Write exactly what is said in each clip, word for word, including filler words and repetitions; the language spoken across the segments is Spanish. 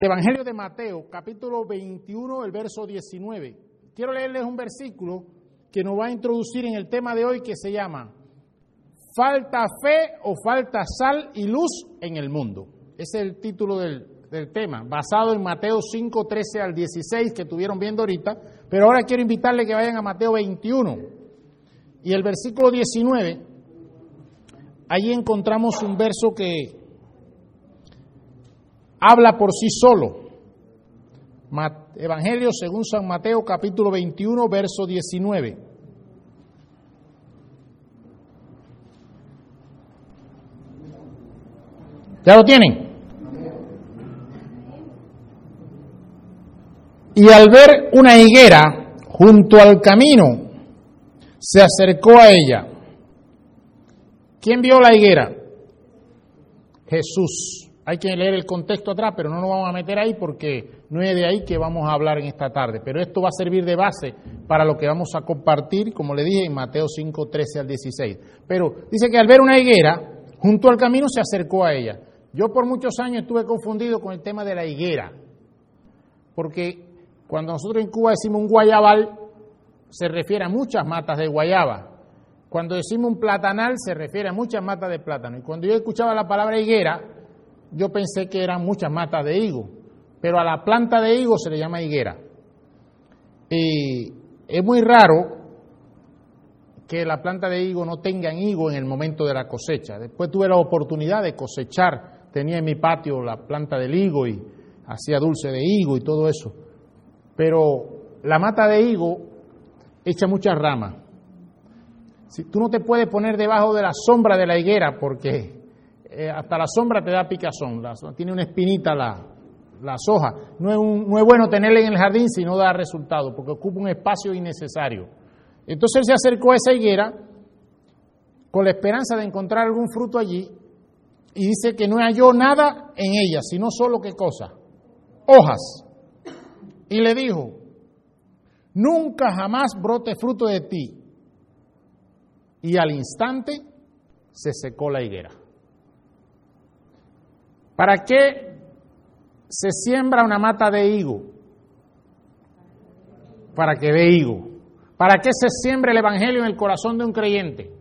Evangelio de Mateo, capítulo veintiuno, el verso diecinueve. Quiero leerles un versículo que nos va a introducir en el tema de hoy que se llama ¿Falta fe o falta sal y luz en el mundo? Ese es el título del, del tema, basado en Mateo cinco, trece al dieciséis que estuvieron viendo ahorita, pero ahora quiero invitarles que vayan a Mateo veintiuno y el versículo diecinueve, allí encontramos un verso que habla por sí solo. Evangelio según San Mateo, capítulo veintiuno, verso diecinueve. ¿Ya lo tienen? Y al ver una higuera junto al camino, se acercó a ella. ¿Quién vio la higuera? Jesús. Hay que leer el contexto atrás, pero no nos vamos a meter ahí porque no es de ahí que vamos a hablar en esta tarde. Pero esto va a servir de base para lo que vamos a compartir, como le dije, en Mateo cinco, trece al dieciséis. Pero dice que al ver una higuera, junto al camino se acercó a ella. Yo por muchos años estuve confundido con el tema de la higuera, porque cuando nosotros en Cuba decimos un guayabal, se refiere a muchas matas de guayaba. Cuando decimos un platanal, se refiere a muchas matas de plátano. Y cuando yo escuchaba la palabra higuera, yo pensé que eran muchas matas de higo, pero a la planta de higo se le llama higuera. Y es muy raro que la planta de higo no tenga higo en el momento de la cosecha. Después tuve la oportunidad de cosechar, tenía en mi patio la planta del higo y hacía dulce de higo y todo eso. Pero la mata de higo echa muchas ramas. Si tú no te puedes poner debajo de la sombra de la higuera porque Eh, hasta la sombra te da picazón, la, tiene una espinita la, las hojas. No es, un, no es bueno tenerla en el jardín si no da resultado, porque ocupa un espacio innecesario. Entonces él se acercó a esa higuera con la esperanza de encontrar algún fruto allí y dice que no halló nada en ella, sino solo qué cosa, hojas. Y le dijo, nunca jamás brote fruto de ti. Y al instante se secó la higuera. ¿Para qué se siembra una mata de higo? Para que dé higo. ¿Para qué se siembra el evangelio en el corazón de un creyente?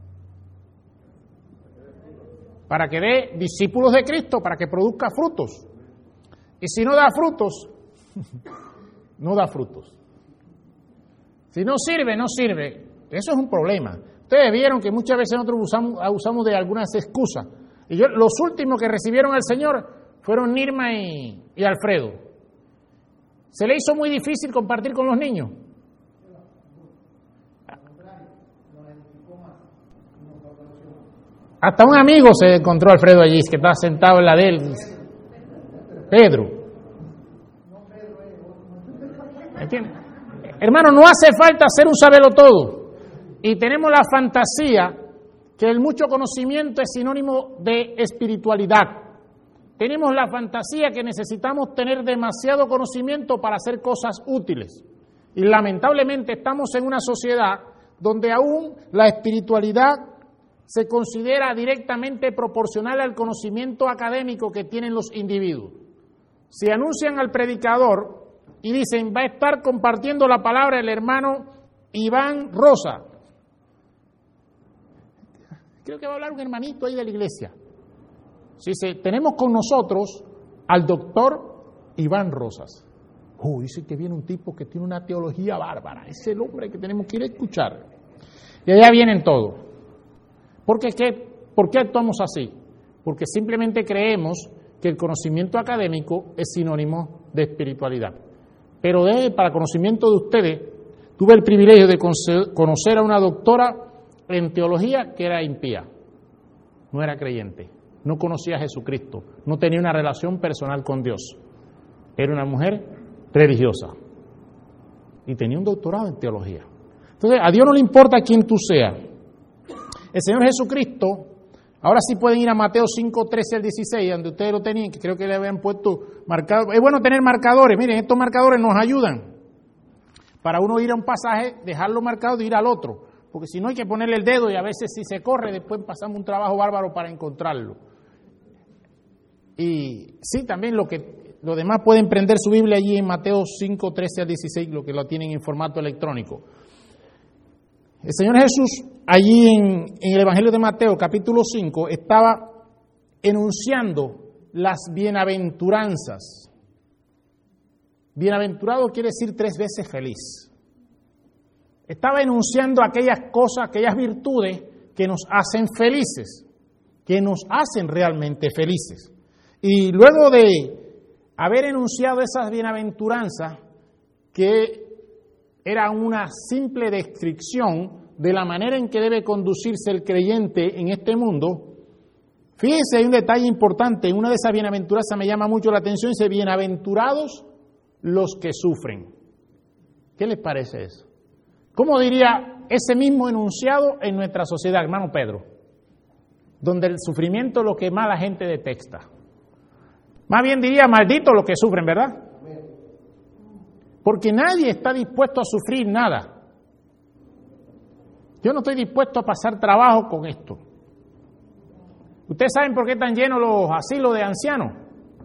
Para que dé discípulos de Cristo, para que produzca frutos. Y si no da frutos, no da frutos. Si no sirve, no sirve. Eso es un problema. Ustedes vieron que muchas veces nosotros usamos, usamos de algunas excusas. Y yo, los últimos que recibieron al Señor fueron Nirma y, y Alfredo. ¿Se le hizo muy difícil compartir con los niños? Hasta un amigo se encontró Alfredo allí, que estaba sentado en la de él. Pedro. ¿Entiendes? Hermano, no hace falta ser un sabelotodo. Y tenemos la fantasía que el mucho conocimiento es sinónimo de espiritualidad. Tenemos la fantasía que necesitamos tener demasiado conocimiento para hacer cosas útiles. Y lamentablemente estamos en una sociedad donde aún la espiritualidad se considera directamente proporcional al conocimiento académico que tienen los individuos. Si anuncian al predicador y dicen, va a estar compartiendo la palabra el hermano Iván Rosa, creo que va a hablar un hermanito ahí de la iglesia. Si dice, tenemos con nosotros al doctor Iván Rosas. Oh, dice que viene un tipo que tiene una teología bárbara. Es el hombre que tenemos que ir a escuchar. Y allá vienen todos. ¿Por qué, qué, ¿Por qué actuamos así? Porque simplemente creemos que el conocimiento académico es sinónimo de espiritualidad. Pero de, para conocimiento de ustedes, tuve el privilegio de conocer a una doctora en teología que era impía, no era creyente, no conocía a Jesucristo, no tenía una relación personal con Dios, era una mujer religiosa y tenía un doctorado en teología. Entonces a Dios no le importa quién tú seas. El Señor Jesucristo, ahora sí pueden ir a Mateo cinco, trece al dieciséis, donde ustedes lo tenían, que creo que le habían puesto marcado. Es bueno tener marcadores, miren, estos marcadores nos ayudan para uno ir a un pasaje, dejarlo marcado y ir al otro. Porque si no hay que ponerle el dedo y a veces si se corre, después pasamos un trabajo bárbaro para encontrarlo. Y sí, también lo que los demás pueden prender su Biblia allí en Mateo cinco, trece al dieciséis, lo que lo tienen en formato electrónico. El Señor Jesús, allí en, en el Evangelio de Mateo, capítulo cinco, estaba enunciando las bienaventuranzas. Bienaventurado quiere decir tres veces feliz. Estaba enunciando aquellas cosas, aquellas virtudes que nos hacen felices, que nos hacen realmente felices. Y luego de haber enunciado esas bienaventuranzas, que era una simple descripción de la manera en que debe conducirse el creyente en este mundo, fíjense, hay un detalle importante. Una de esas bienaventuranzas me llama mucho la atención, dice, bienaventurados los que sufren. ¿Qué les parece eso? ¿Cómo diría ese mismo enunciado en nuestra sociedad, hermano Pedro? Donde el sufrimiento es lo que más la gente detesta. Más bien diría, malditos los que sufren, ¿verdad? Porque nadie está dispuesto a sufrir nada. Yo no estoy dispuesto a pasar trabajo con esto. ¿Ustedes saben por qué están llenos los asilos de ancianos?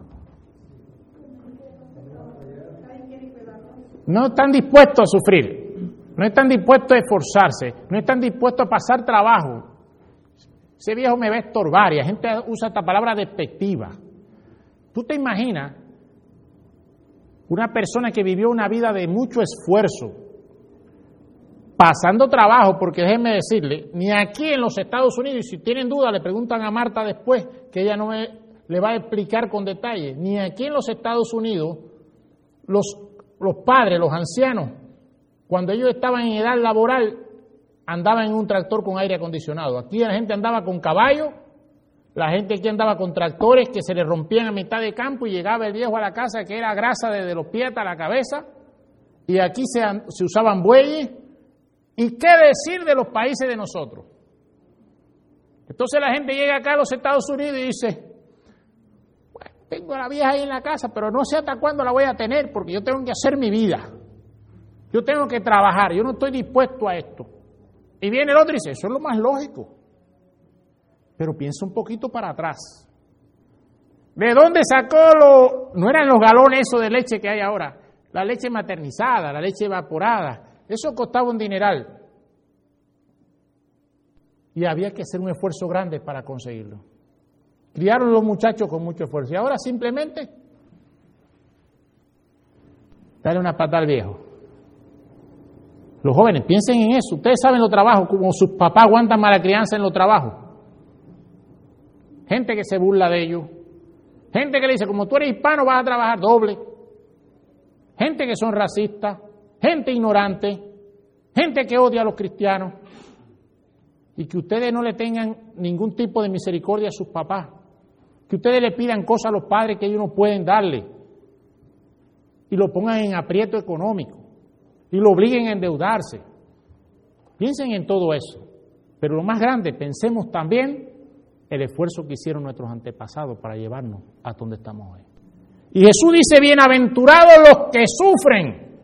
No están dispuestos a sufrir. No están dispuestos a esforzarse, no están dispuestos a pasar trabajo. Ese viejo me va a estorbar, y la gente usa esta palabra despectiva. ¿Tú te imaginas una persona que vivió una vida de mucho esfuerzo, pasando trabajo? Porque déjenme decirle, ni aquí en los Estados Unidos, y si tienen duda le preguntan a Marta después, que ella no me, le va a explicar con detalle, ni aquí en los Estados Unidos, los, los padres, los ancianos, cuando ellos estaban en edad laboral, andaban en un tractor con aire acondicionado. Aquí la gente andaba con caballo, la gente aquí andaba con tractores que se le rompían a mitad de campo y llegaba el viejo a la casa que era grasa desde los pies hasta la cabeza, y aquí se, se usaban bueyes. ¿Y qué decir de los países de nosotros? Entonces la gente llega acá a los Estados Unidos y dice, bueno, tengo a la vieja ahí en la casa, pero no sé hasta cuándo la voy a tener porque yo tengo que hacer mi vida. Yo tengo que trabajar, yo no estoy dispuesto a esto. Y viene el otro y dice, eso es lo más lógico. Pero piensa un poquito para atrás. ¿De dónde sacó lo...? No eran los galones esos de leche que hay ahora. La leche maternizada, la leche evaporada. Eso costaba un dineral. Y había que hacer un esfuerzo grande para conseguirlo. Criaron los muchachos con mucho esfuerzo. Y ahora simplemente, dale una patada al viejo. Los jóvenes, piensen en eso. Ustedes saben los trabajos, como sus papás aguantan mala crianza en los trabajos. Gente que se burla de ellos. Gente que le dice, como tú eres hispano vas a trabajar doble. Gente que son racistas. Gente ignorante. Gente que odia a los cristianos. Y que ustedes no le tengan ningún tipo de misericordia a sus papás. Que ustedes le pidan cosas a los padres que ellos no pueden darle. Y lo pongan en aprieto económico. Y lo obliguen a endeudarse. Piensen en todo eso. Pero lo más grande, pensemos también el esfuerzo que hicieron nuestros antepasados para llevarnos a donde estamos hoy. Y Jesús dice, bienaventurados los que sufren.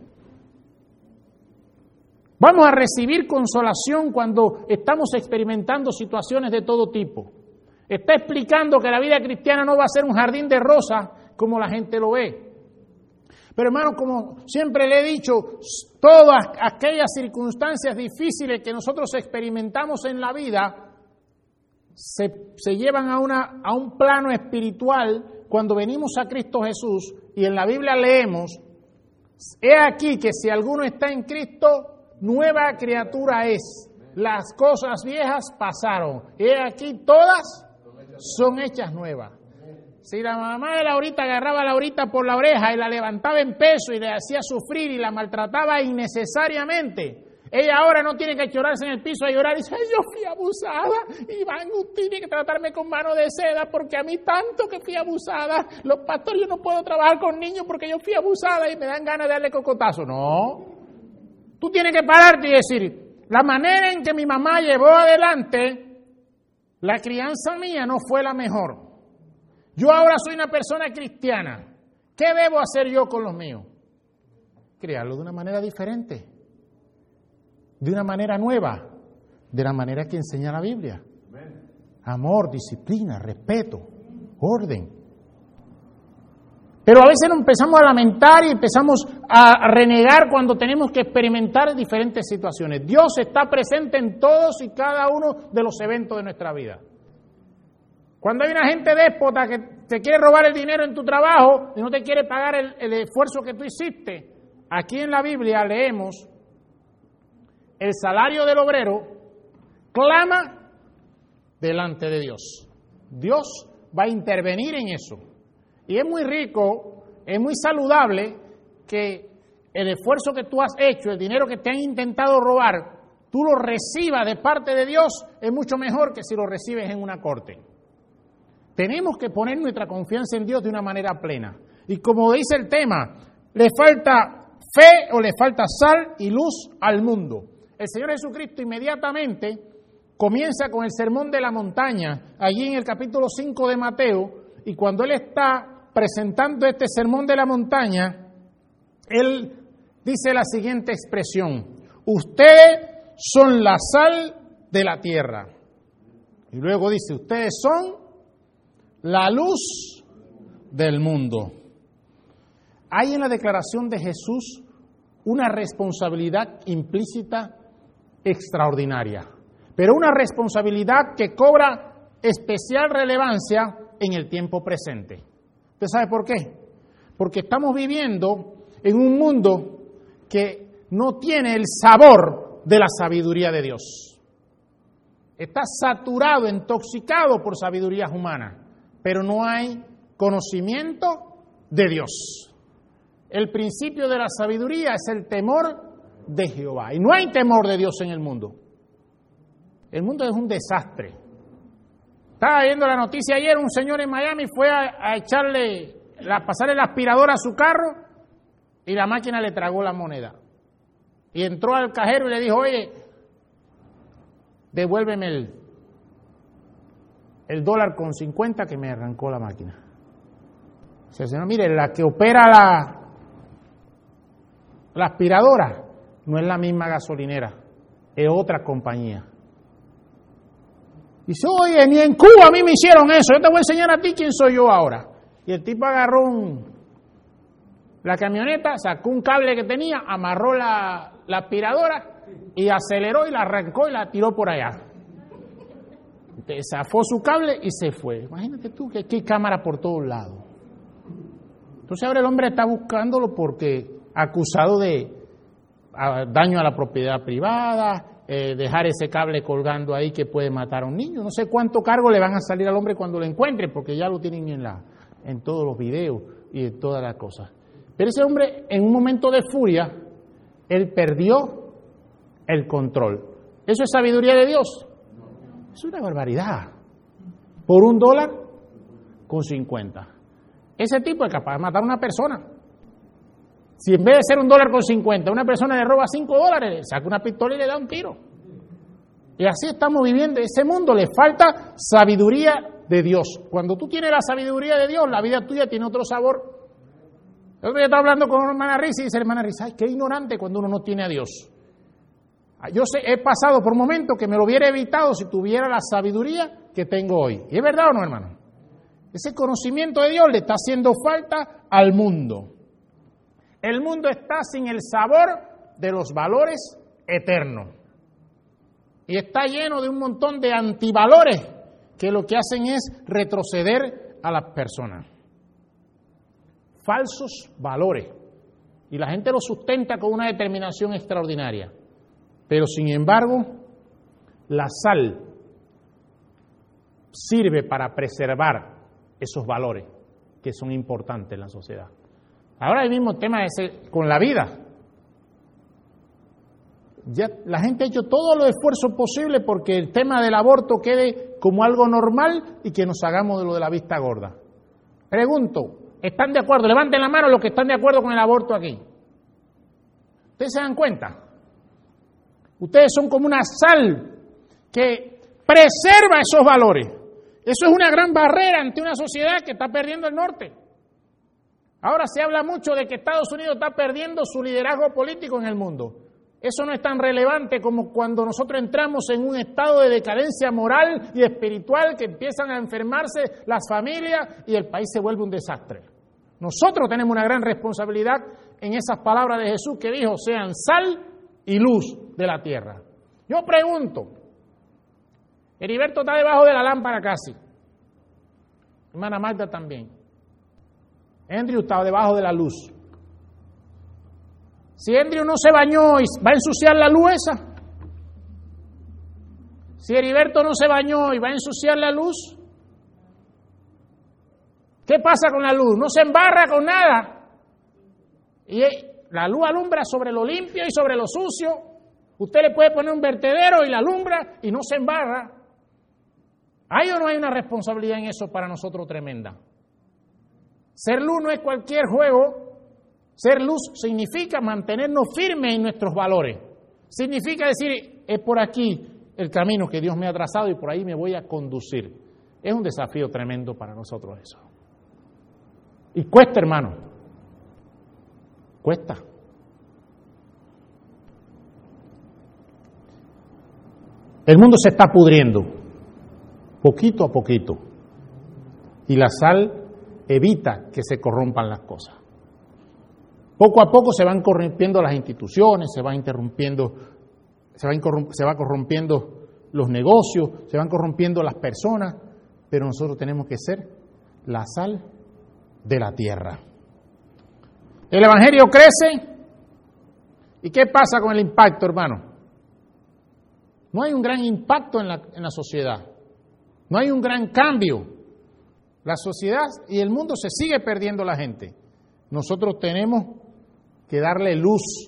Vamos a recibir consolación cuando estamos experimentando situaciones de todo tipo. Está explicando que la vida cristiana no va a ser un jardín de rosas como la gente lo ve. Pero hermanos, como siempre le he dicho, todas aquellas circunstancias difíciles que nosotros experimentamos en la vida se, se llevan a, una, a un plano espiritual cuando venimos a Cristo Jesús y en la Biblia leemos, he aquí que si alguno está en Cristo, nueva criatura es. Las cosas viejas pasaron. He aquí todas son hechas nuevas. Si la mamá de Laurita agarraba a Laurita por la oreja y la levantaba en peso y le hacía sufrir y la maltrataba innecesariamente, ella ahora no tiene que llorarse en el piso a llorar y dice, yo fui abusada y Iván tiene que tratarme con mano de seda porque a mí tanto que fui abusada, los pastores yo no puedo trabajar con niños porque yo fui abusada y me dan ganas de darle cocotazo. No, tú tienes que pararte y decir, la manera en que mi mamá llevó adelante la crianza mía no fue la mejor. Yo ahora soy una persona cristiana. ¿Qué debo hacer yo con los míos? Criarlo de una manera diferente, de una manera nueva, de la manera que enseña la Biblia. Amor, disciplina, respeto, orden. Pero a veces nos empezamos a lamentar y empezamos a renegar cuando tenemos que experimentar diferentes situaciones. Dios está presente en todos y cada uno de los eventos de nuestra vida. Cuando hay una gente déspota que te quiere robar el dinero en tu trabajo y no te quiere pagar el, el esfuerzo que tú hiciste, aquí en la Biblia leemos: el salario del obrero clama delante de Dios. Dios va a intervenir en eso. Y es muy rico, es muy saludable que el esfuerzo que tú has hecho, el dinero que te han intentado robar, tú lo recibas de parte de Dios, es mucho mejor que si lo recibes en una corte. Tenemos que poner nuestra confianza en Dios de una manera plena. Y como dice el tema, le falta fe o le falta sal y luz al mundo. El Señor Jesucristo inmediatamente comienza con el sermón de la montaña, allí en el capítulo cinco de Mateo, y cuando Él está presentando este sermón de la montaña, Él dice la siguiente expresión: ustedes son la sal de la tierra. Y luego dice: ustedes son la luz del mundo. Hay en la declaración de Jesús una responsabilidad implícita extraordinaria, pero una responsabilidad que cobra especial relevancia en el tiempo presente. ¿Usted sabe por qué? Porque estamos viviendo en un mundo que no tiene el sabor de la sabiduría de Dios. Está saturado, intoxicado por sabidurías humanas, pero no hay conocimiento de Dios. El principio de la sabiduría es el temor de Jehová. Y no hay temor de Dios en el mundo. El mundo es un desastre. Estaba viendo la noticia ayer, un señor en Miami fue a, a echarle, a pasarle la aspiradora a su carro y la máquina le tragó la moneda. Y entró al cajero y le dijo: oye, devuélveme el, el dólar con cincuenta que me arrancó la máquina. Dice el señor: mire, la que opera la, la aspiradora no es la misma gasolinera, es otra compañía. Dice: oye, ni en Cuba a mí me hicieron eso, yo te voy a enseñar a ti quién soy yo ahora. Y el tipo agarró un, la camioneta, sacó un cable que tenía, amarró la, la aspiradora y aceleró y la arrancó y la tiró por allá. Zafó su cable y se fue. Imagínate tú que aquí hay cámara por todos lados. Entonces ahora el hombre está buscándolo porque acusado de a, daño a la propiedad privada, Eh, dejar ese cable colgando ahí que puede matar a un niño. No sé cuánto cargo le van a salir al hombre cuando lo encuentren, porque ya lo tienen en, la, en todos los videos y en todas las cosas. Pero ese hombre, en un momento de furia, él perdió el control. ¿Eso es sabiduría de Dios? Es una barbaridad. Por un dólar con cincuenta. Ese tipo es capaz de matar a una persona. Si en vez de ser un dólar con cincuenta, una persona le roba cinco dólares, saca una pistola y le da un tiro. Y así estamos viviendo. Ese mundo le falta sabiduría de Dios. Cuando tú tienes la sabiduría de Dios, la vida tuya tiene otro sabor. El otro día estaba hablando con una hermana Risa y dice: hermana Risa, ay, qué ignorante cuando uno no tiene a Dios. Yo sé, he pasado por momentos que me lo hubiera evitado si tuviera la sabiduría que tengo hoy. ¿Y es verdad o no, hermano? Ese conocimiento de Dios le está haciendo falta al mundo. El mundo está sin el sabor de los valores eternos. Y está lleno de un montón de antivalores que lo que hacen es retroceder a las personas. Falsos valores. Y la gente los sustenta con una determinación extraordinaria. Pero sin embargo, la sal sirve para preservar esos valores que son importantes en la sociedad. Ahora el mismo tema es con la vida. Ya la gente ha hecho todos los esfuerzos posibles porque el tema del aborto quede como algo normal y que nos hagamos de lo de la vista gorda. Pregunto, ¿están de acuerdo? Levanten la mano los que están de acuerdo con el aborto aquí. ¿Ustedes se dan cuenta? Ustedes son como una sal que preserva esos valores. Eso es una gran barrera ante una sociedad que está perdiendo el norte. Ahora se habla mucho de que Estados Unidos está perdiendo su liderazgo político en el mundo. Eso no es tan relevante como cuando nosotros entramos en un estado de decadencia moral y espiritual que empiezan a enfermarse las familias y el país se vuelve un desastre. Nosotros tenemos una gran responsabilidad en esas palabras de Jesús que dijo, sean sal y luz de la tierra. Yo pregunto, Heriberto está debajo de la lámpara casi, hermana Magda también, Andrew está debajo de la luz. Si Andrew no se bañó, ¿va a ensuciar la luz esa? Si Heriberto no se bañó y va a ensuciar la luz, ¿qué pasa con la luz? No se embarra con nada. Y la luz alumbra sobre lo limpio y sobre lo sucio. Usted le puede poner un vertedero y la alumbra y no se embarra. ¿Hay o no hay una responsabilidad en eso para nosotros tremenda? Ser luz no es cualquier juego. Ser luz significa mantenernos firmes en nuestros valores. Significa decir, es por aquí el camino que Dios me ha trazado y por ahí me voy a conducir. Es un desafío tremendo para nosotros eso. Y cuesta, hermano. Cuesta. El mundo se está pudriendo, poquito a poquito. Y la sal evita que se corrompan las cosas. Poco a poco se van corrompiendo las instituciones, se van interrumpiendo, se va, se va corrompiendo los negocios, se van corrompiendo las personas, pero nosotros tenemos que ser la sal de la tierra. El evangelio crece, ¿y qué pasa con el impacto, hermano? No hay un gran impacto en la, en la sociedad, no hay un gran cambio. La sociedad y el mundo se sigue perdiendo la gente. Nosotros tenemos que darle luz.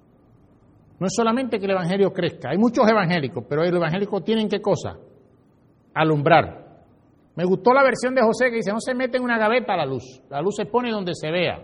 No es solamente que el evangelio crezca, hay muchos evangélicos, pero los evangélicos tienen ¿qué cosa? Alumbrar. Me gustó la versión de José que dice, no se mete en una gaveta la luz, la luz se pone donde se vea.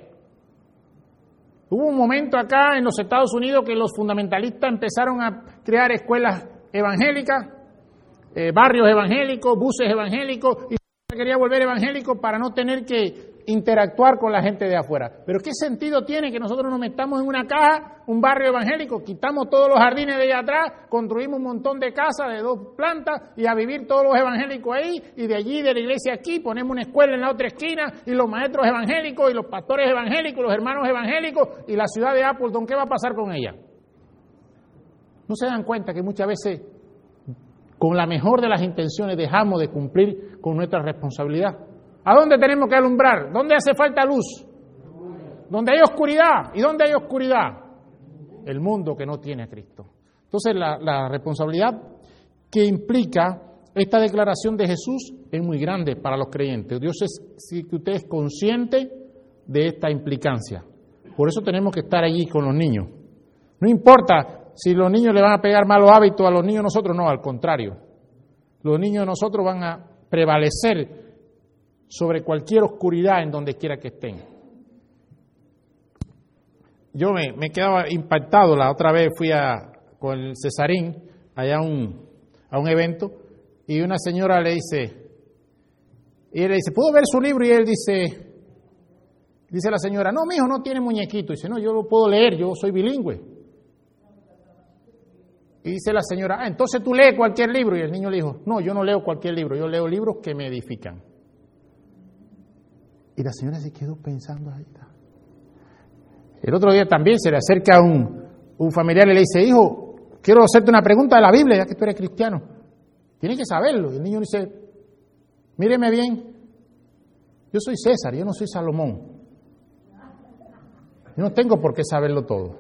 Hubo un momento acá en los Estados Unidos que los fundamentalistas empezaron a crear escuelas evangélicas, eh, barrios evangélicos, buses evangélicos, y se quería volver evangélico para no tener que interactuar con la gente de afuera. Pero ¿qué sentido tiene que nosotros nos metamos en una caja, un barrio evangélico, quitamos todos los jardines de allá atrás, construimos un montón de casas de dos plantas y a vivir todos los evangélicos ahí, y de allí, de la iglesia aquí, ponemos una escuela en la otra esquina, y los maestros evangélicos, y los pastores evangélicos, los hermanos evangélicos, y la ciudad de Appleton, ¿qué va a pasar con ella? ¿No se dan cuenta que muchas veces, con la mejor de las intenciones, dejamos de cumplir con nuestra responsabilidad? ¿A dónde tenemos que alumbrar? ¿Dónde hace falta luz? ¿Dónde hay oscuridad? ¿Y dónde hay oscuridad? El mundo que no tiene a Cristo. Entonces, la, la responsabilidad que implica esta declaración de Jesús es muy grande para los creyentes. Dios es, si usted es consciente de esta implicancia. Por eso tenemos que estar allí con los niños. No importa si los niños le van a pegar malos hábitos a los niños, nosotros no, al contrario. Los niños de nosotros van a prevalecer sobre cualquier oscuridad en donde quiera que estén. Yo me, me quedaba impactado, la otra vez fui a, con el Cesarín allá a un, a un evento, y una señora le dice, y él le dice, ¿puedo ver su libro? Y él dice, dice la señora, no, mijo, no tiene muñequito. Y dice, no, yo lo puedo leer, yo soy bilingüe. Y dice la señora, ah, entonces tú lees cualquier libro. Y el niño le dijo, no, yo no leo cualquier libro, yo leo libros que me edifican. Y la señora se quedó pensando ahí. El otro día también se le acerca un, un familiar y le dice, hijo, quiero hacerte una pregunta de la Biblia, ya que tú eres cristiano. Tienes que saberlo. Y el niño dice, míreme bien, yo soy César, yo no soy Salomón. Yo no tengo por qué saberlo todo.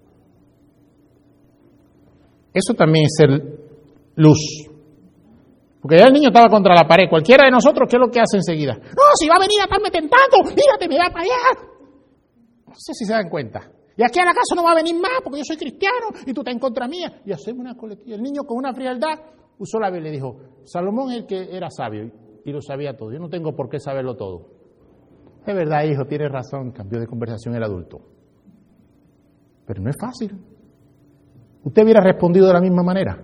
Eso también es ser luz. Porque ya el niño estaba contra la pared. Cualquiera de nosotros, ¿qué es lo que hace enseguida? No, si va a venir a estarme tentando, mírate, me da para allá. No sé si se dan cuenta. Y aquí a la casa no va a venir más porque yo soy cristiano y tú estás en contra mía. Y hacemos una colectiva. El niño con una frialdad usó la Biblia y le dijo, Salomón es el que era sabio y lo sabía todo. Yo no tengo por qué saberlo todo. Es verdad, hijo, tienes razón, cambió de conversación el adulto. Pero no es fácil. Usted hubiera respondido de la misma manera.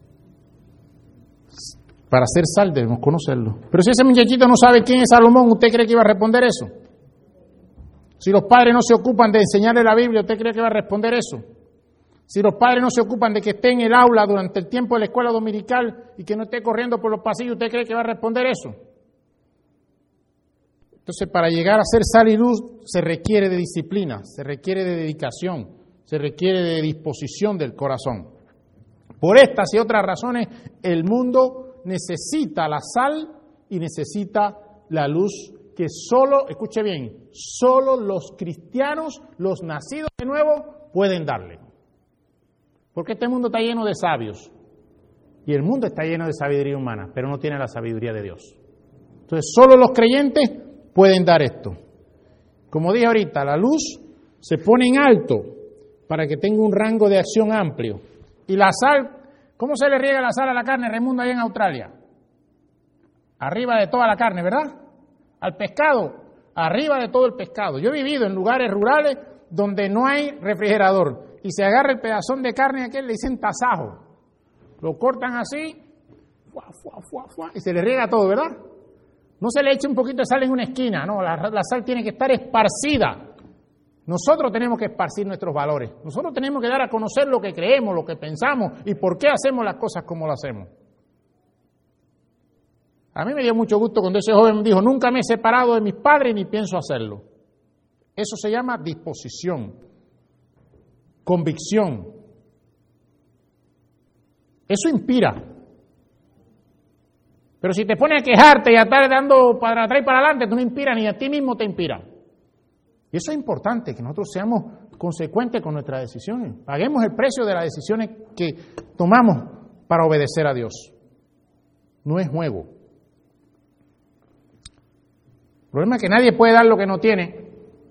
Para ser sal debemos conocerlo. Pero si ese muchachito no sabe quién es Salomón, ¿usted cree que iba a responder eso? Si los padres no se ocupan de enseñarle la Biblia, ¿usted cree que va a responder eso? Si los padres no se ocupan de que esté en el aula durante el tiempo de la escuela dominical y que no esté corriendo por los pasillos, ¿usted cree que va a responder eso? Entonces, para llegar a ser sal y luz se requiere de disciplina, se requiere de dedicación, se requiere de disposición del corazón. Por estas y otras razones, el mundo necesita la sal y necesita la luz que solo, escuche bien, solo los cristianos, los nacidos de nuevo, pueden darle. Porque este mundo está lleno de sabios y el mundo está lleno de sabiduría humana, pero no tiene la sabiduría de Dios. Entonces, solo los creyentes pueden dar esto. Como dije ahorita, la luz se pone en alto para que tenga un rango de acción amplio. Y la sal, ¿cómo se le riega la sal a la carne, Raimundo, allá en Australia? Arriba de toda la carne, ¿verdad? Al pescado, arriba de todo el pescado. Yo he vivido en lugares rurales donde no hay refrigerador y se agarra el pedazón de carne aquel, le dicen tasajo. Lo cortan así, fuá, fuá, fuá, fuá, y se le riega todo, ¿verdad? No se le echa un poquito de sal en una esquina, no, la, la sal tiene que estar esparcida. Nosotros tenemos que esparcir nuestros valores. Nosotros tenemos que dar a conocer lo que creemos, lo que pensamos y por qué hacemos las cosas como las hacemos. A mí me dio mucho gusto cuando ese joven me dijo, nunca me he separado de mis padres ni pienso hacerlo. Eso se llama disposición, convicción. Eso inspira. Pero si te pones a quejarte y a estar dando para atrás y para adelante, tú no inspiras ni a ti mismo te inspira. Y eso es importante, que nosotros seamos consecuentes con nuestras decisiones. Paguemos el precio de las decisiones que tomamos para obedecer a Dios. No es juego. El problema es que nadie puede dar lo que no tiene.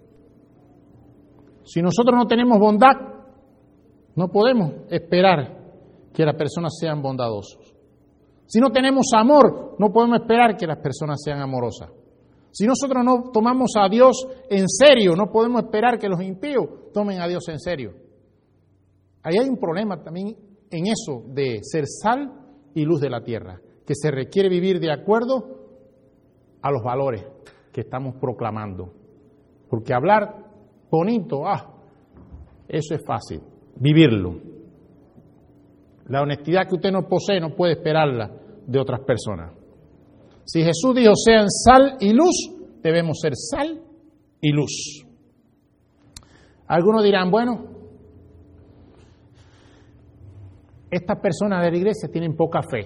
Si nosotros no tenemos bondad, no podemos esperar que las personas sean bondadosos. Si no tenemos amor, no podemos esperar que las personas sean amorosas. Si nosotros no tomamos a Dios en serio, no podemos esperar que los impíos tomen a Dios en serio. Ahí hay un problema también en eso de ser sal y luz de la tierra, que se requiere vivir de acuerdo a los valores que estamos proclamando. Porque hablar bonito, ah, eso es fácil, vivirlo. La honestidad que usted no posee no puede esperarla de otras personas. Si Jesús dijo sean sal y luz, debemos ser sal y luz. Algunos dirán, bueno, estas personas de la iglesia tienen poca fe.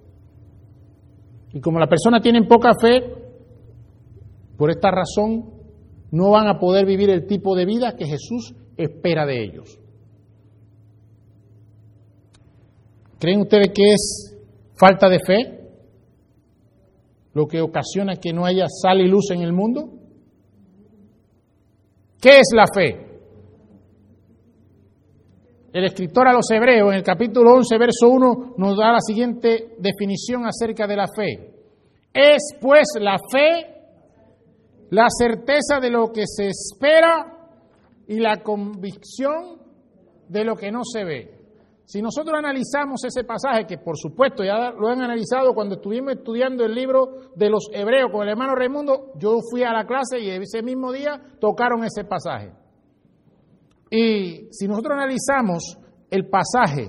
Y como las personas tienen poca fe, por esta razón no van a poder vivir el tipo de vida que Jesús espera de ellos. ¿Creen ustedes que es falta de fe lo que ocasiona que no haya sal y luz en el mundo? ¿Qué es la fe? El escritor a los Hebreos, en el capítulo once, verso uno, nos da la siguiente definición acerca de la fe. Es pues la fe la certeza de lo que se espera y la convicción de lo que no se ve. Si nosotros analizamos ese pasaje, que por supuesto ya lo han analizado cuando estuvimos estudiando el libro de los Hebreos con el hermano Raimundo, yo fui a la clase y ese mismo día tocaron ese pasaje. Y si nosotros analizamos el pasaje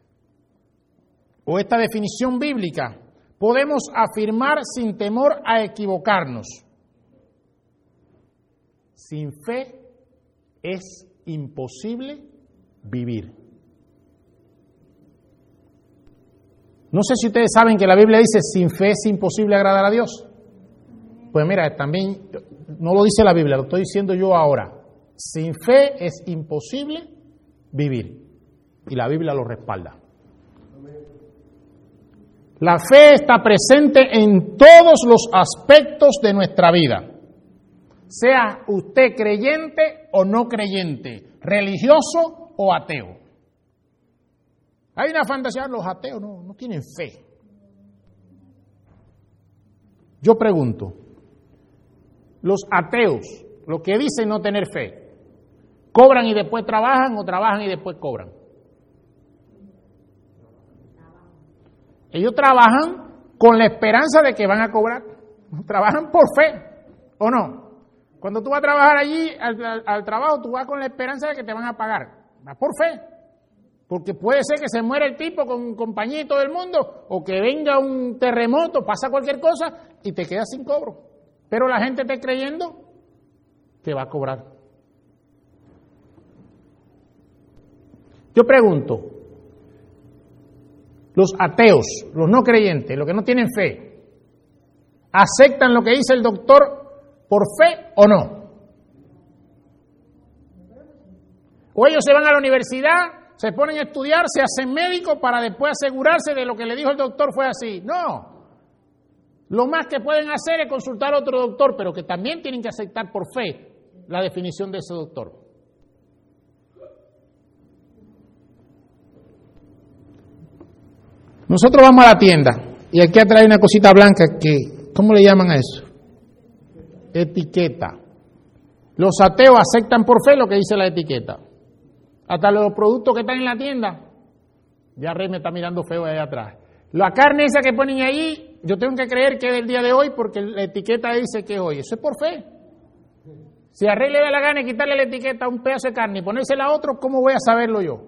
o esta definición bíblica, podemos afirmar sin temor a equivocarnos. Sin fe es imposible vivir. No sé si ustedes saben que la Biblia dice, sin fe es imposible agradar a Dios. Pues mira, también, no lo dice la Biblia, lo estoy diciendo yo ahora. Sin fe es imposible vivir. Y la Biblia lo respalda. La fe está presente en todos los aspectos de nuestra vida. Sea usted creyente o no creyente, religioso o ateo. Hay una fantasía, los ateos no, no tienen fe. Yo pregunto, los ateos, los que dicen no tener fe, ¿cobran y después trabajan o trabajan y después cobran? Ellos trabajan con la esperanza de que van a cobrar. Trabajan por fe, ¿o no? Cuando tú vas a trabajar allí, al, al, al trabajo, tú vas con la esperanza de que te van a pagar. Vas por fe. Porque puede ser que se muera el tipo con compañía y todo el mundo, o que venga un terremoto, pasa cualquier cosa y te quedas sin cobro. pero la gente está creyendo que va a cobrar. Yo pregunto, los ateos, los no creyentes, los que no tienen fe, ¿aceptan lo que dice el doctor por fe o no? O ellos se van a la universidad, se ponen a estudiar, se hacen médicos para después asegurarse de lo que le dijo el doctor fue así. No. Lo más que pueden hacer es consultar a otro doctor, pero que también tienen que aceptar por fe la definición de ese doctor. Nosotros vamos a la tienda y aquí atrás hay una cosita blanca que, ¿cómo le llaman a eso? Etiqueta. Los ateos aceptan por fe lo que dice la etiqueta. Hasta los productos que están en la tienda. Ya Rey me está mirando feo allá atrás. La carne esa que ponen ahí, yo tengo que creer que es del día de hoy porque la etiqueta dice que es hoy. Eso es por fe. Si a Rey le da la gana de quitarle la etiqueta a un pedazo de carne y ponérsela a otro, ¿cómo voy a saberlo yo?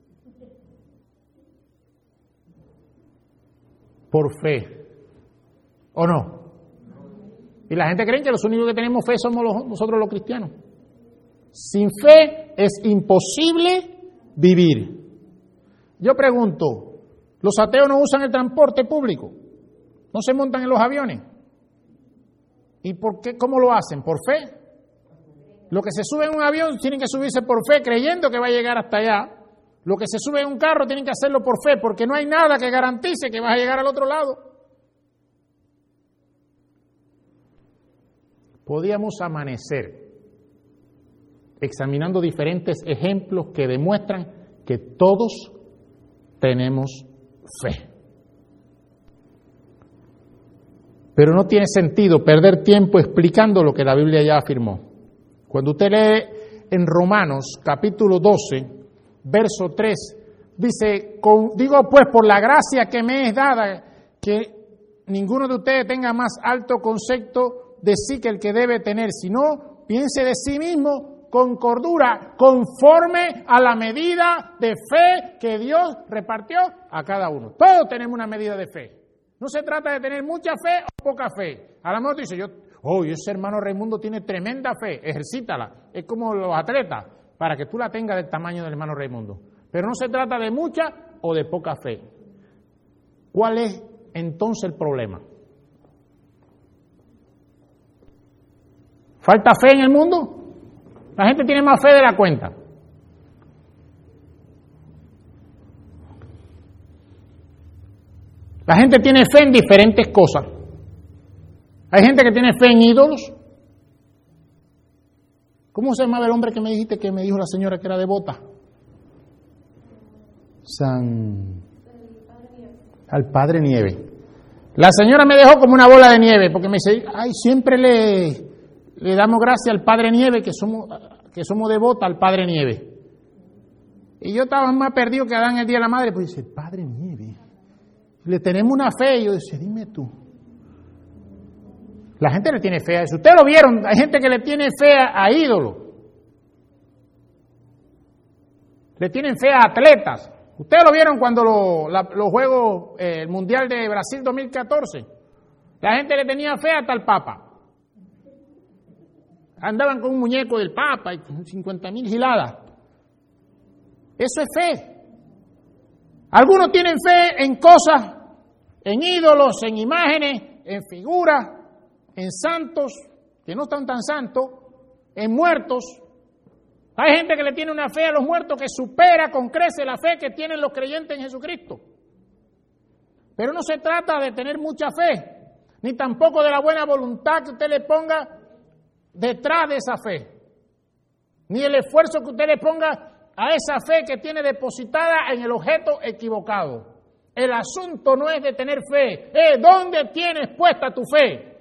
Por fe. ¿O no? Y la gente cree que los únicos que tenemos fe somos los, nosotros los cristianos. Sin fe es imposible vivir. Yo pregunto, ¿los ateos no usan el transporte público? ¿No se montan en los aviones? ¿Y por qué? ¿Cómo lo hacen? ¿Por fe? Los que se suben en un avión tienen que subirse por fe creyendo que va a llegar hasta allá. Los que se suben en un carro tienen que hacerlo por fe porque no hay nada que garantice que vas a llegar al otro lado. Podíamos amanecer examinando diferentes ejemplos que demuestran que todos tenemos fe. Pero no tiene sentido perder tiempo explicando lo que la Biblia ya afirmó. Cuando usted lee en Romanos capítulo doce, verso tres, dice, con, digo pues por la gracia que me es dada, que ninguno de ustedes tenga más alto concepto de sí que el que debe tener, sino piense de sí mismo con cordura, conforme a la medida de fe que Dios repartió a cada uno. Todos tenemos una medida de fe. No se trata de tener mucha fe o poca fe. A lo mejor dice, yo, oh, ese hermano Raimundo tiene tremenda fe, ejercítala. Es como los atletas, para que tú la tengas del tamaño del hermano Raimundo. Pero no se trata de mucha o de poca fe. ¿Cuál es entonces el problema? ¿Falta fe en el mundo? La gente tiene más fe de la cuenta. La gente tiene fe en diferentes cosas. Hay gente que tiene fe en ídolos. ¿Cómo se llamaba el hombre que me dijiste que me dijo la señora que era devota? San... Al Padre Nieve. La señora me dejó como una bola de nieve porque me dice, ay, siempre le... Le damos gracias al Padre Nieve, que somos, que somos devotas al Padre Nieve. Y yo estaba más perdido que Adán el día de la madre, pues dice, el Padre Nieve. Le tenemos una fe, y yo decía, dime tú. La gente le tiene fe a eso. Ustedes lo vieron, hay gente que le tiene fe a, a ídolos. Le tienen fe a atletas. Ustedes lo vieron cuando lo, la, los Juegos, eh, el Mundial de Brasil dos mil catorce. La gente le tenía fe hasta al Papa. Andaban con un muñeco del Papa y con cincuenta mil giladas. Eso es fe. Algunos tienen fe en cosas, en ídolos, en imágenes, en figuras, en santos, que no están tan santos, en muertos. Hay gente que le tiene una fe a los muertos que supera con crece la fe que tienen los creyentes en Jesucristo. Pero no se trata de tener mucha fe, ni tampoco de la buena voluntad que usted le ponga detrás de esa fe, ni el esfuerzo que usted le ponga a esa fe que tiene depositada en el objeto equivocado. El asunto no es de tener fe, es dónde tienes puesta tu fe.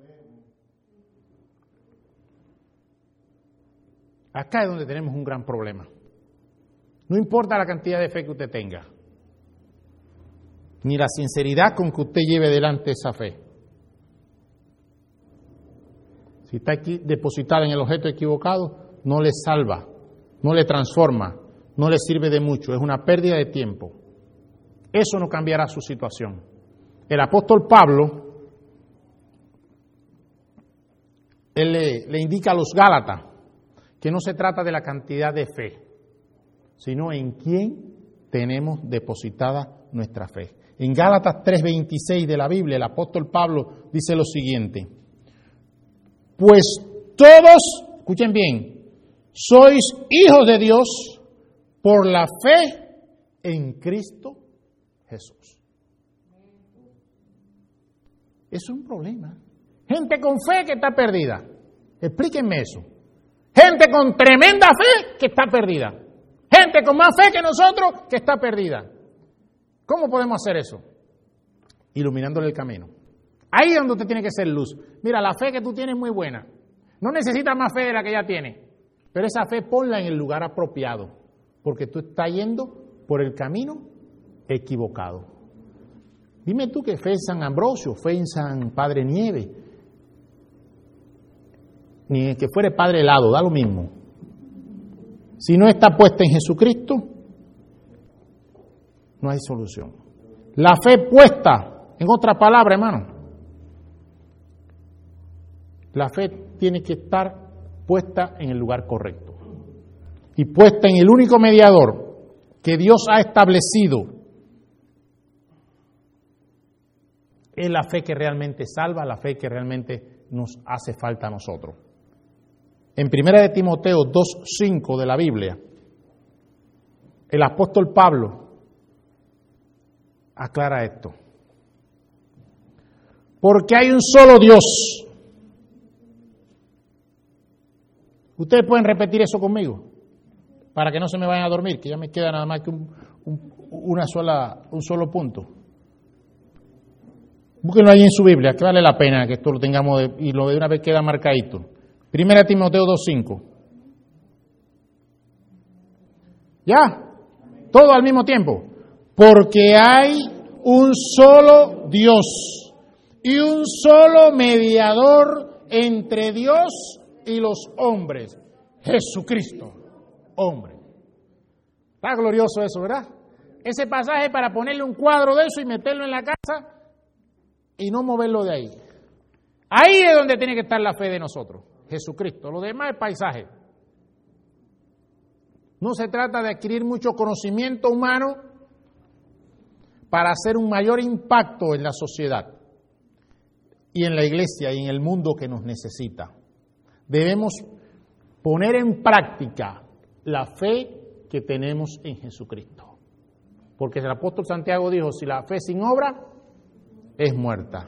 Acá es donde tenemos un gran problema. No importa la cantidad de fe que usted tenga, ni la sinceridad con que usted lleve delante esa fe. Si está aquí depositada en el objeto equivocado, no le salva, no le transforma, no le sirve de mucho, es una pérdida de tiempo. Eso no cambiará su situación. El apóstol Pablo él le, le indica a los Gálatas que no se trata de la cantidad de fe, sino en quién tenemos depositada nuestra fe. En Gálatas tres veintiséis de la Biblia, el apóstol Pablo dice lo siguiente: pues todos, escuchen bien, sois hijos de Dios por la fe en Cristo Jesús. Es un problema. Gente con fe que está perdida. Explíquenme eso. Gente con tremenda fe que está perdida. Gente con más fe que nosotros que está perdida. ¿Cómo podemos hacer eso? Iluminándole el camino. Ahí es donde usted tiene que ser luz. Mira, la fe que tú tienes es muy buena. No necesitas más fe de la que ya tienes. Pero esa fe ponla en el lugar apropiado. Porque tú estás yendo por el camino equivocado. Dime tú que fe en San Ambrosio, fe en San Padre Nieve, ni que fuere Padre Helado, da lo mismo. Si no está puesta en Jesucristo, no hay solución. La fe puesta, en otra palabra, hermano, la fe tiene que estar puesta en el lugar correcto y puesta en el único mediador que Dios ha establecido. Es la fe que realmente salva, la fe que realmente nos hace falta a nosotros. En primera de Timoteo dos cinco de la Biblia, el apóstol Pablo aclara esto. Porque hay un solo Dios. Ustedes pueden repetir eso conmigo, para que no se me vayan a dormir, que ya me queda nada más que un, un, una sola, un solo punto. Búsquenlo ahí en su Biblia, que vale la pena que esto lo tengamos de, y lo de una vez queda marcadito. Primera Timoteo dos cinco. ¿Ya? Todo al mismo tiempo. Porque hay un solo Dios y un solo mediador entre Dios y los hombres, Jesucristo, hombre. Está glorioso eso, ¿verdad? Ese pasaje para ponerle un cuadro de eso y meterlo en la casa y no moverlo de ahí. Ahí es donde tiene que estar la fe de nosotros, Jesucristo. Lo demás es paisaje. No se trata de adquirir mucho conocimiento humano para hacer un mayor impacto en la sociedad y en la iglesia y en el mundo que nos necesita. Debemos poner en práctica la fe que tenemos en Jesucristo. Porque el apóstol Santiago dijo, si la fe sin obra es muerta.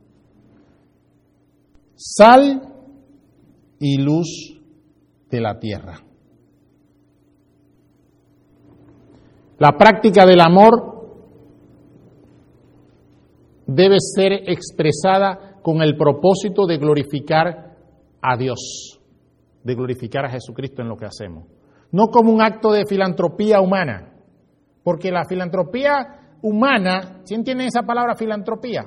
Sal y luz de la tierra. La práctica del amor debe ser expresada con el propósito de glorificar a Dios, de glorificar a Jesucristo en lo que hacemos. No como un acto de filantropía humana, porque la filantropía humana, ¿sí entienden esa palabra filantropía?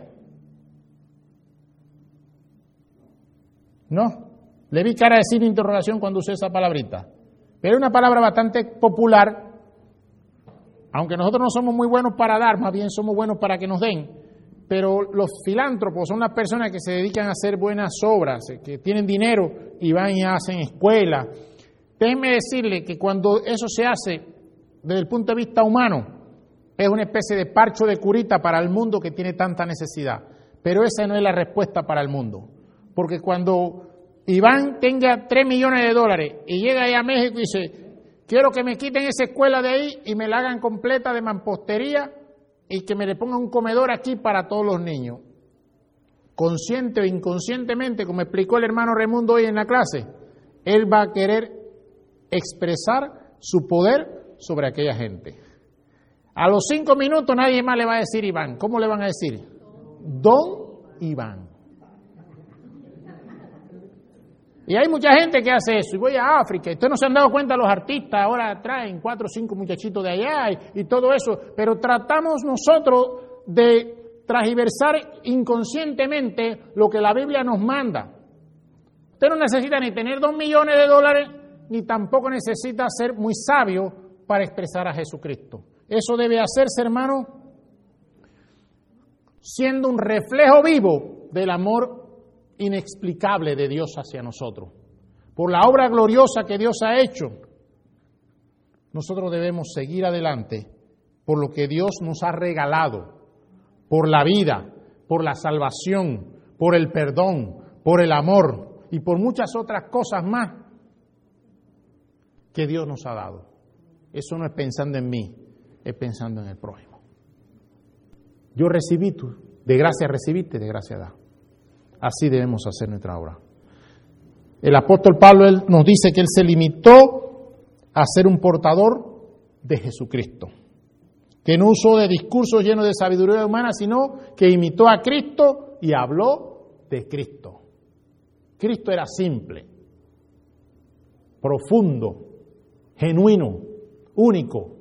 ¿No? Le vi cara de sin interrogación cuando usé esa palabrita. Pero es una palabra bastante popular, aunque nosotros no somos muy buenos para dar, más bien somos buenos para que nos den. Pero los filántropos son las personas que se dedican a hacer buenas obras, que tienen dinero y van y hacen escuelas. Déjenme decirle que cuando eso se hace desde el punto de vista humano, es una especie de parcho de curita para el mundo que tiene tanta necesidad. Pero esa no es la respuesta para el mundo. Porque cuando Iván tenga tres millones de dólares y llega ahí a México y dice, quiero que me quiten esa escuela de ahí y me la hagan completa de mampostería y que me le pongan un comedor aquí para todos los niños. Consciente o inconscientemente, como explicó el hermano Raimundo hoy en la clase, él va a querer expresar su poder sobre aquella gente. A los cinco minutos nadie más le va a decir Iván. ¿Cómo le van a decir? Don Iván. Y hay mucha gente que hace eso. Y voy a África. Ustedes no se han dado cuenta, los artistas ahora traen cuatro o cinco muchachitos de allá y, y todo eso. Pero tratamos nosotros de transversar inconscientemente lo que la Biblia nos manda. Usted no necesita ni tener dos millones de dólares, ni tampoco necesita ser muy sabio para expresar a Jesucristo. Eso debe hacerse, hermano, siendo un reflejo vivo del amor inexplicable de Dios hacia nosotros, por la obra gloriosa que Dios ha hecho, nosotros debemos seguir adelante por lo que Dios nos ha regalado, por la vida, por la salvación, por el perdón, por el amor y por muchas otras cosas más que Dios nos ha dado. Eso no es pensando en mí, es pensando en el prójimo. Yo recibí, tú, de gracia recibiste, de gracia da. Así debemos hacer nuestra obra. El apóstol Pablo él nos dice que él se limitó a ser un portador de Jesucristo, que no usó de discursos llenos de sabiduría humana, sino que imitó a Cristo y habló de Cristo. Cristo era simple, profundo, genuino, único,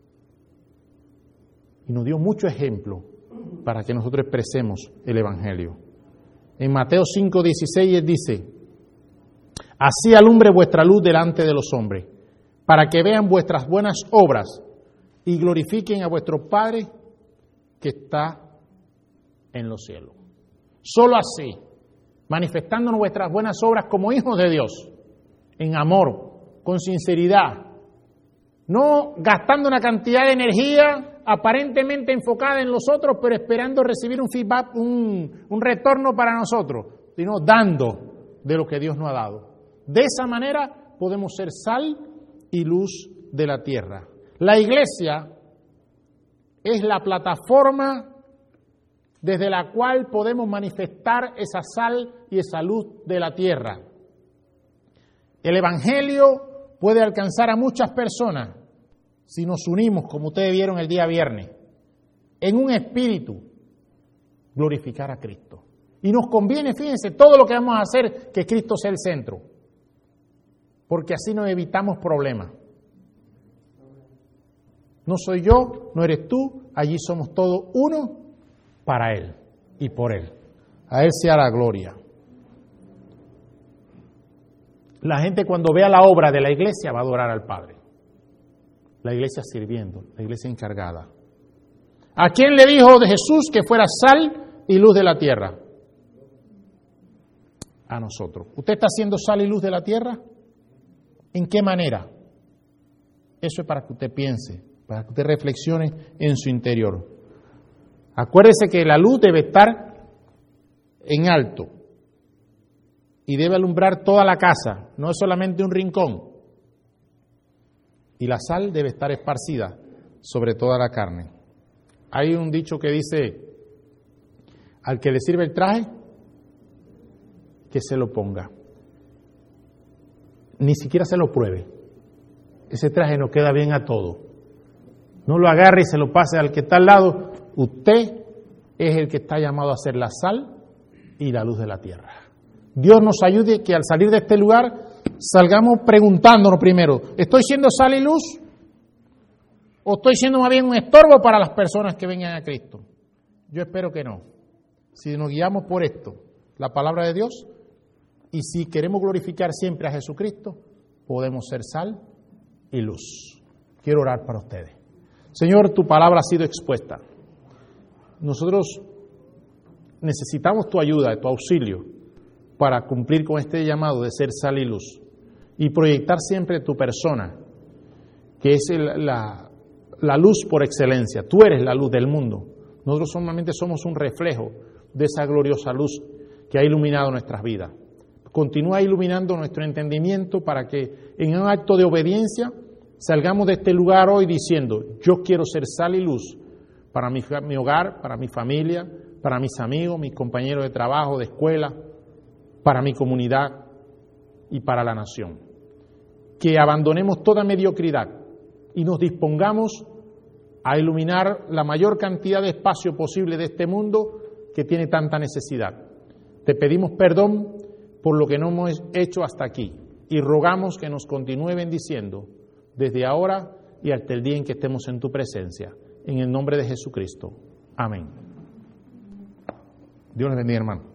y nos dio mucho ejemplo para que nosotros expresemos el Evangelio. En Mateo cinco dieciséis él dice: así alumbre vuestra luz delante de los hombres, para que vean vuestras buenas obras y glorifiquen a vuestro Padre que está en los cielos. Solo así, manifestándonos vuestras buenas obras como hijos de Dios, en amor, con sinceridad, no gastando una cantidad de energía aparentemente enfocada en los otros, pero esperando recibir un feedback, un, un retorno para nosotros, sino dando de lo que Dios nos ha dado. De esa manera podemos ser sal y luz de la tierra. La iglesia es la plataforma desde la cual podemos manifestar esa sal y esa luz de la tierra. El Evangelio puede alcanzar a muchas personas si nos unimos, como ustedes vieron el día viernes, en un espíritu, glorificar a Cristo. Y nos conviene, fíjense, todo lo que vamos a hacer, que Cristo sea el centro, porque así nos evitamos problemas. No soy yo, no eres tú, allí somos todos uno para Él y por Él. A Él sea la gloria. La gente cuando vea la obra de la iglesia va a adorar al Padre. La iglesia sirviendo, la iglesia encargada. ¿A quién le dijo de Jesús que fuera sal y luz de la tierra? A nosotros. ¿Usted está siendo sal y luz de la tierra? ¿En qué manera? Eso es para que usted piense, para que usted reflexione en su interior. Acuérdese que la luz debe estar en alto y debe alumbrar toda la casa, no es solamente un rincón. Y la sal debe estar esparcida sobre toda la carne. Hay un dicho que dice: al que le sirve el traje, que se lo ponga. Ni siquiera se lo pruebe. Ese traje no queda bien a todo. No lo agarre y se lo pase al que está al lado. Usted es el que está llamado a ser la sal y la luz de la tierra. Dios nos ayude que al salir de este lugar salgamos preguntándonos primero: ¿estoy siendo sal y luz? ¿O estoy siendo más bien un estorbo para las personas que vengan a Cristo? Yo espero que no. Si nos guiamos por esto, la palabra de Dios, y si queremos glorificar siempre a Jesucristo, podemos ser sal y luz. Quiero orar para ustedes. Señor, tu palabra ha sido expuesta. Nosotros necesitamos tu ayuda, tu auxilio, para cumplir con este llamado de ser sal y luz y proyectar siempre tu persona, que es el, la, la luz por excelencia. Tú eres la luz del mundo. Nosotros solamente somos un reflejo de esa gloriosa luz que ha iluminado nuestras vidas. Continúa iluminando nuestro entendimiento para que en un acto de obediencia salgamos de este lugar hoy diciendo: yo quiero ser sal y luz para mi, mi hogar, para mi familia, para mis amigos, mis compañeros de trabajo, de escuela, para mi comunidad y para la nación. Que abandonemos toda mediocridad y nos dispongamos a iluminar la mayor cantidad de espacio posible de este mundo que tiene tanta necesidad. Te pedimos perdón por lo que no hemos hecho hasta aquí y rogamos que nos continúe bendiciendo desde ahora y hasta el día en que estemos en tu presencia. En el nombre de Jesucristo. Amén. Dios les bendiga, hermano.